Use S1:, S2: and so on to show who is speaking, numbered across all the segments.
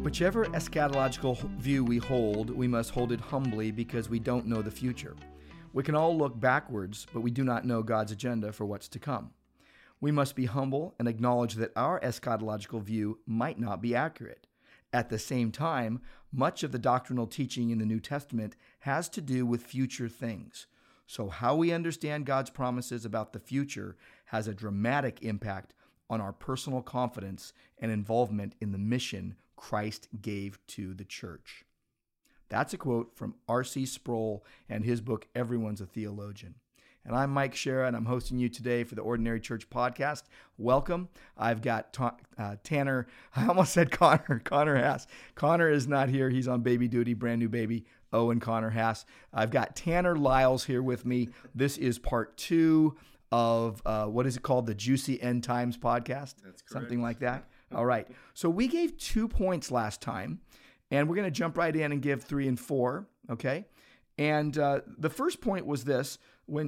S1: Whichever eschatological view we hold, we must hold it humbly because we don't know the future. We can all look backwards, but we do not know God's agenda for what's to come. We must be humble and acknowledge that our eschatological view might not be accurate. At the same time, much of the doctrinal teaching in the New Testament has to do with future things. So how we understand God's promises about the future has a dramatic impact on our personal confidence and involvement in the mission Christ gave to the church. That's a quote from R.C. Sproul and his book, Everyone's a Theologian. And I'm Mike Shera, and I'm hosting you today for the Ordinary Church Podcast. Welcome. I've got Tanner, I almost said Connor Hass. Connor is not here. He's on baby duty, brand new baby, Owen Connor Hass. I've got Tanner Lyles here with me. This is part 2 of, what is it called? The Juicy End Times Podcast?
S2: That's correct.
S1: Something like that. All right. So we gave 2 points last time, and we're going to jump right in and give 3 and 4, okay? And the first point was this: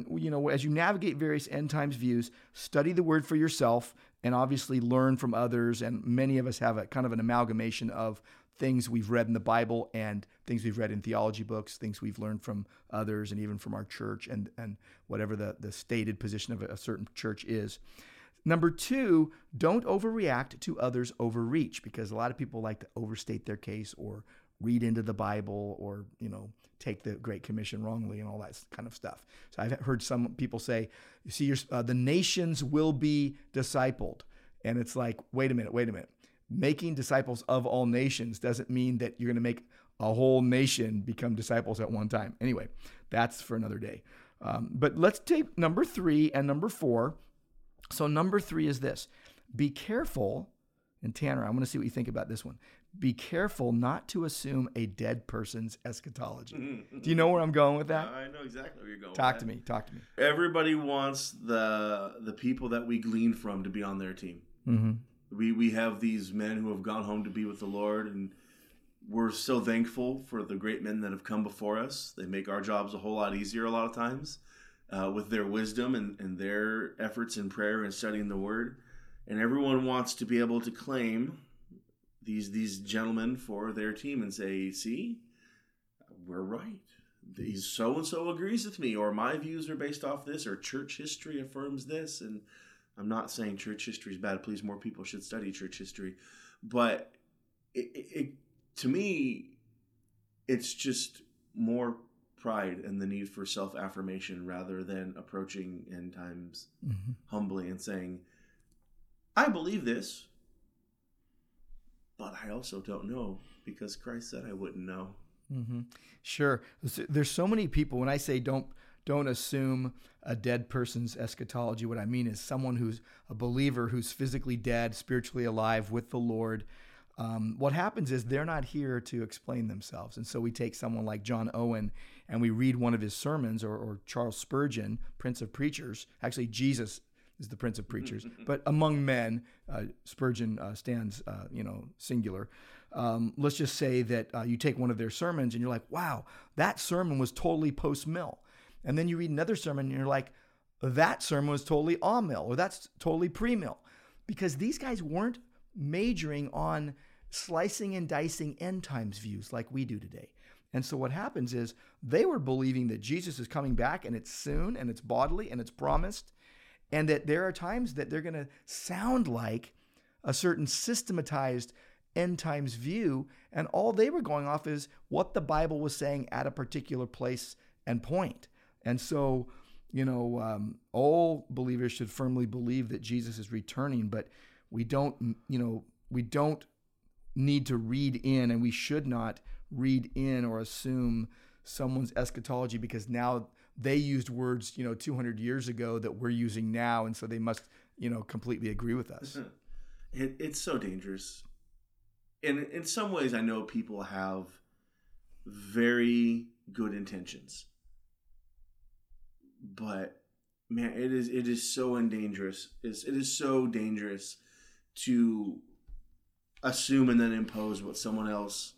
S1: as you navigate various end times views, study the word for yourself and obviously learn from others. And many of us have a kind of an amalgamation of things we've read in the Bible and things we've read in theology books, things we've learned from others and even from our church and whatever the stated position of a certain church is. Number 2, don't overreact to others' overreach, because a lot of people like to overstate their case or read into the Bible or, take the Great Commission wrongly and all that kind of stuff. So I've heard some people say, you see, the nations will be discipled. And it's like, wait a minute. Making disciples of all nations doesn't mean that you're going to make a whole nation become disciples at one time. Anyway, that's for another day. But let's take number 3 and number 4. So number 3 is this: be careful, and Tanner, I want to see what you think about this one. Be careful not to assume a dead person's eschatology. Do you know where I'm going with that?
S2: I know exactly where you're going.
S1: Talk to me.
S2: Everybody wants the people that we glean from to be on their team. Mm-hmm. We have these men who have gone home to be with the Lord, and we're so thankful for the great men that have come before us. They make our jobs a whole lot easier a lot of times. With their wisdom and their efforts in prayer and studying the Word. And everyone wants to be able to claim these gentlemen for their team and say, see, we're right. These so-and-so agrees with me, or my views are based off this, or church history affirms this. And I'm not saying church history is bad. Please, more people should study church history. But to me, it's just more pride and the need for self-affirmation rather than approaching end times humbly and saying, I believe this, but I also don't know because Christ said I wouldn't know.
S1: Mm-hmm. Sure. There's so many people, when I say don't assume a dead person's eschatology, what I mean is someone who's a believer who's physically dead, spiritually alive with the Lord. What happens is they're not here to explain themselves. And so we take someone like John Owen and we read one of his sermons, or Charles Spurgeon, Prince of Preachers. Actually, Jesus is the Prince of Preachers. But among men, Spurgeon stands, singular. Let's just say that you take one of their sermons and you're like, wow, that sermon was totally post-mill. And then you read another sermon and you're like, that sermon was totally a-mill, or that's totally pre-mill. Because these guys weren't majoring on slicing and dicing end times views like we do today. And so what happens is they were believing that Jesus is coming back and it's soon and it's bodily and it's promised, and that there are times that they're going to sound like a certain systematized end times view, and all they were going off is what the Bible was saying at a particular place and point. And so, all believers should firmly believe that Jesus is returning, but we don't need to read in, and we should not read in or assume someone's eschatology because now they used words, 200 years ago that we're using now, and so they must, completely agree with us.
S2: It's so dangerous. And in some ways, I know people have very good intentions, but man, it is so dangerous. It is so dangerous to assume and then impose what someone else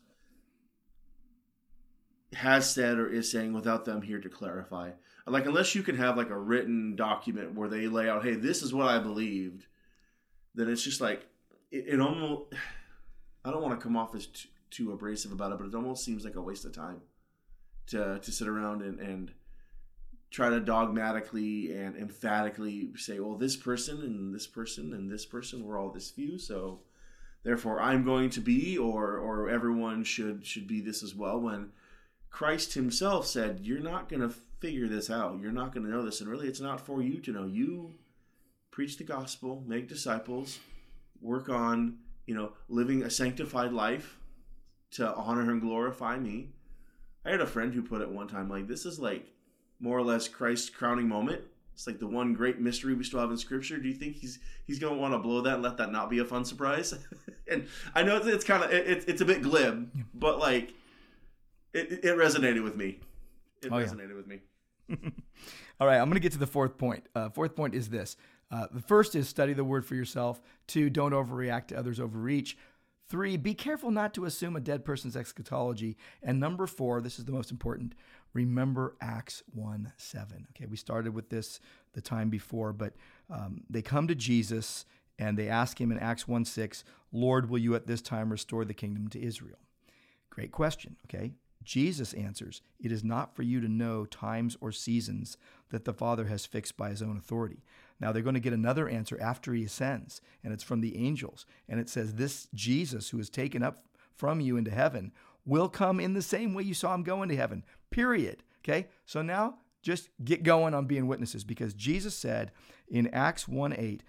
S2: has said or is saying without them here to clarify. Like, unless you can have like a written document where they lay out, hey, this is what I believed, then it's just like, it almost, I don't want to come off as too abrasive about it, but it almost seems like a waste of time to sit around and try to dogmatically and emphatically say, well, this person and this person and this person, we're all this few, so therefore I'm going to be, or everyone should be this as well, when Christ himself said, you're not going to figure this out. You're not going to know this. And really, it's not for you to know. You preach the gospel, make disciples, work on, living a sanctified life to honor and glorify me. I had a friend who put it one time, like, this is like more or less Christ's crowning moment. It's like the one great mystery we still have in Scripture. Do you think he's going to want to blow that and let that not be a fun surprise? And I know it's kind of, it's a bit glib, but like, it resonated with me. It resonated with me.
S1: All right, I'm going to get to the fourth point. Fourth point is this. The first is study the word for yourself. 2, don't overreact to others' overreach. 3, be careful not to assume a dead person's eschatology. And number 4, this is the most important, remember Acts 1:7. Okay, we started with this the time before, but they come to Jesus and they ask him in Acts 1:6, Lord, will you at this time restore the kingdom to Israel? Great question, okay? Jesus answers, it is not for you to know times or seasons that the Father has fixed by his own authority. Now they're going to get another answer after he ascends, and it's from the angels. And it says, this Jesus who is taken up from you into heaven will come in the same way you saw him go into heaven, period. Okay, so now just get going on being witnesses, because Jesus said in Acts 1:8,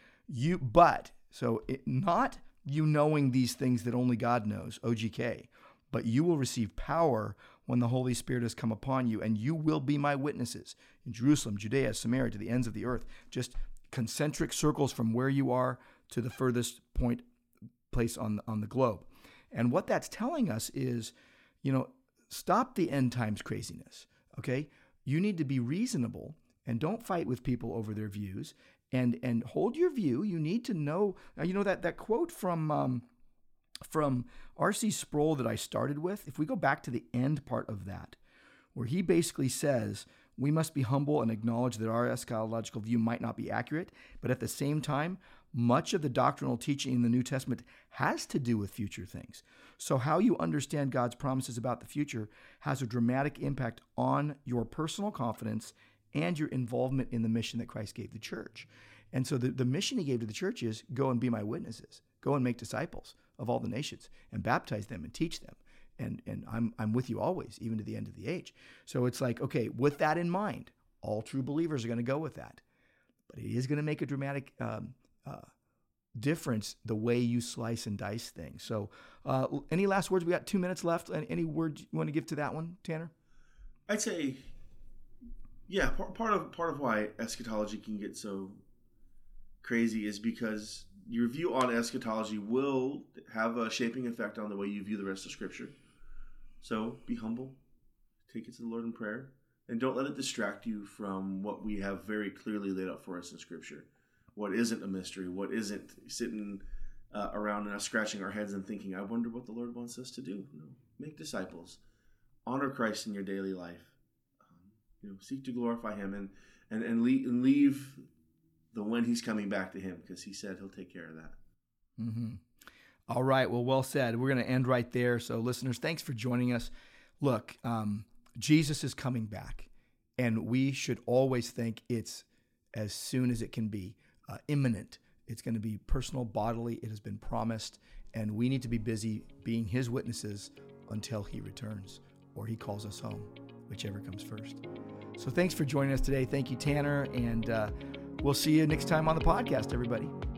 S1: not you knowing these things that only God knows, OGK, but you will receive power when the Holy Spirit has come upon you, and you will be my witnesses in Jerusalem, Judea, Samaria, to the ends of the earth. Just concentric circles from where you are to the furthest place on the globe. And what that's telling us is, stop the end times craziness, okay? You need to be reasonable and don't fight with people over their views, and hold your view. You need to know, that quote from R.C. Sproul that I started with, if we go back to the end part of that, where he basically says, we must be humble and acknowledge that our eschatological view might not be accurate, but at the same time, much of the doctrinal teaching in the New Testament has to do with future things. So how you understand God's promises about the future has a dramatic impact on your personal confidence and your involvement in the mission that Christ gave the church. And so the mission he gave to the church is, go and be my witnesses. Go and make disciples of all the nations and baptize them and teach them. And I'm with you always, even to the end of the age. So it's like, okay, with that in mind, all true believers are going to go with that. But it is going to make a dramatic difference the way you slice and dice things. So any last words? We got 2 minutes left. Any words you want to give to that one, Tanner?
S2: I'd say, yeah, part of why eschatology can get so crazy is because your view on eschatology will have a shaping effect on the way you view the rest of Scripture. So be humble, take it to the Lord in prayer, and don't let it distract you from what we have very clearly laid out for us in Scripture. What isn't a mystery, what isn't sitting around and us scratching our heads and thinking, I wonder what the Lord wants us to do. No, make disciples. Honor Christ in your daily life. Seek to glorify him and leave the when he's coming back to him, because he said he'll take care of that.
S1: Mm-hmm. All right. Well said. We're going to end right there. So listeners, thanks for joining us. Look, Jesus is coming back, and we should always think it's as soon as it can be, imminent. It's going to be personal, bodily. It has been promised, and we need to be busy being his witnesses until he returns or he calls us home, whichever comes first. So thanks for joining us today. Thank you, Tanner, and we'll see you next time on the podcast, everybody.